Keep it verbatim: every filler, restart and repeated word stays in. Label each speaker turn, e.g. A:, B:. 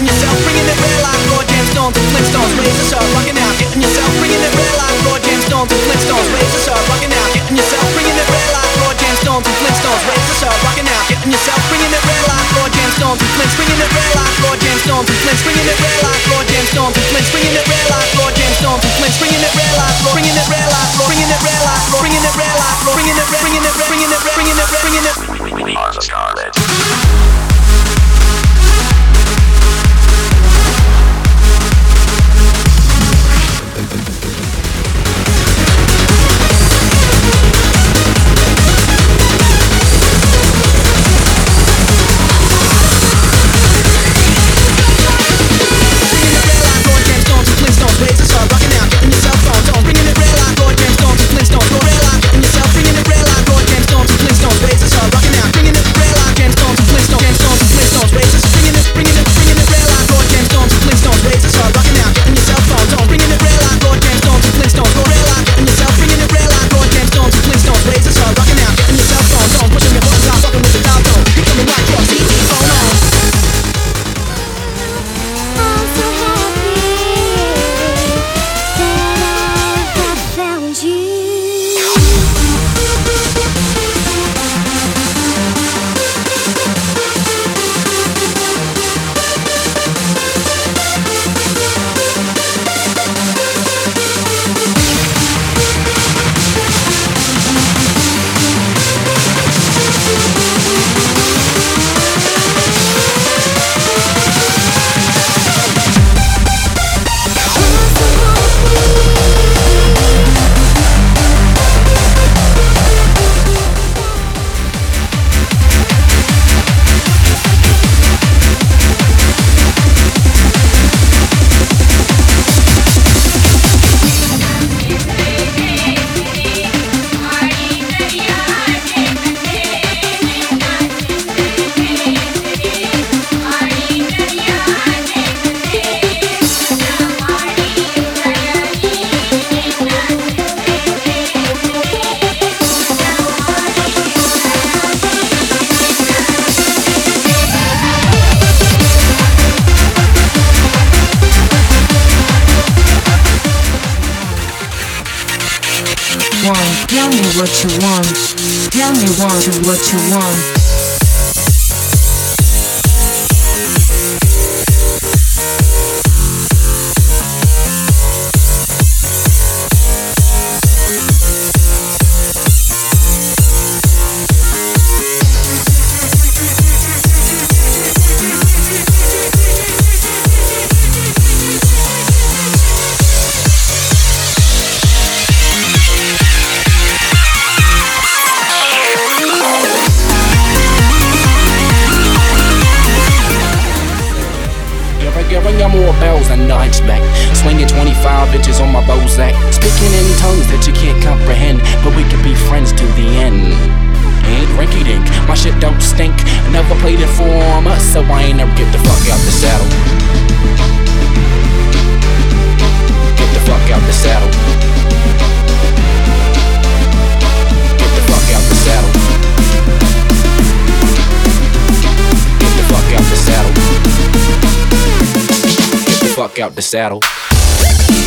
A: getting yourself, bringing it real like raw gemstones and flintstones, raise us up, rocking out, getting yourself, bringing it real like raw gemstones and flintstones, raise us up, rocking out, getting yourself, bringing it real like raw gemstones and flintstones, raise us up, rocking out, getting yourself, bringing it real like raw gemstones and flints, bringing it real like raw gemstones and flints, bringing it real like raw gemstones and flints, bringing it real like raw gemstones and flints, bringing it real like raw, bringing it real like raw, bringing it real like raw, bringing it real like raw, bringing it, bringing it, bringing it, bringing it, bringing it, bringing it. Scarlet.
B: Tell me what you want. Tell me what you what you want.
C: More bells than the hunchback, swinging twenty-five inches on my Bozak, speaking in tongues that you can't comprehend, but we can be friends to the end. Ain't rinky dink, my shit don't stink. Never played it for us, so I ain't never get the fuck out the saddle. Get the fuck out the saddle. Get the fuck out the saddle. Get the fuck out the saddle. Fuck out the saddle.